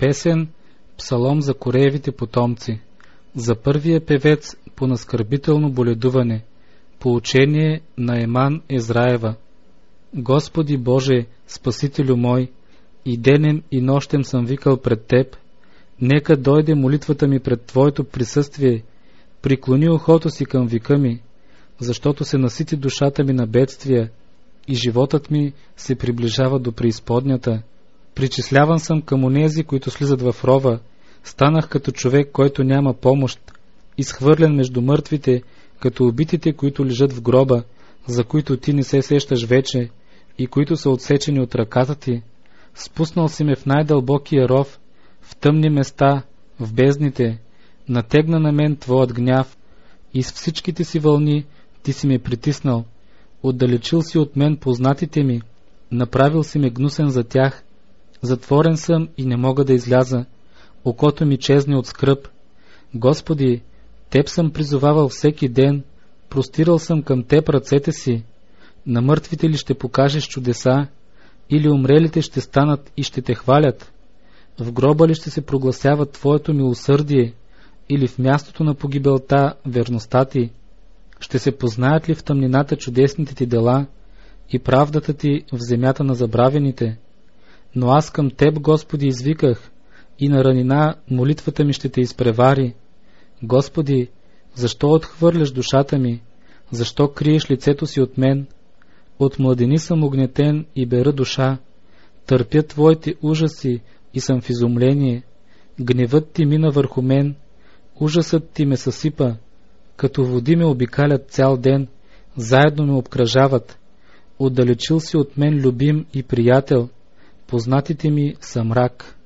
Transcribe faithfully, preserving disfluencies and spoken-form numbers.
Песен, псалом за Кореевите потомци. За първия певец по наскърбително боледуване. Поучение на Еман Езраева. Господи Боже, Спасителю мой, и денем и нощем съм викал пред Теб, нека дойде молитвата ми пред Твоето присъствие, приклони ухото си към вика ми, защото се насити душата ми на бедствия и животът ми се приближава до преизподнята. Причисляван съм към онези, които слизат в рова, станах като човек, който няма помощ, изхвърлен между мъртвите, като убитите, които лежат в гроба, за които Ти не се сещаш вече и които са отсечени от ръката Ти. Спуснал си ме в най-дълбокия ров, в тъмни места, в бездните, натегна на мен Твоят гняв и с всичките си вълни Ти си ме притиснал. Отдалечил си от мен познатите ми, направил си ме гнусен за тях. Затворен съм и не мога да изляза, окото ми чезне от скръб. Господи, Теб съм призовавал всеки ден, простирал съм към Теб ръцете си. На мъртвите ли ще покажеш чудеса, или умрелите ще станат и ще Те хвалят? В гроба ли ще се прогласява Твоето милосърдие, или в мястото на погибелта верността Ти? Ще се познаят ли в тъмнината чудесните Ти дела и правдата Ти в земята на забравените? Но аз към Теб, Господи, извиках, и на ранина молитвата ми ще Те изпревари. Господи, защо отхвърляш душата ми? Защо криеш лицето си от мен? От младени съм огнетен и бера душа. Търпя Твоите ужаси и съм в изумление. Гневът Ти мина върху мен, ужасът Ти ме съсипа. Като води ме обикалят цял ден, заедно ме обкръжават. Отдалечил си от мен любим и приятел, познатите ми са мрак.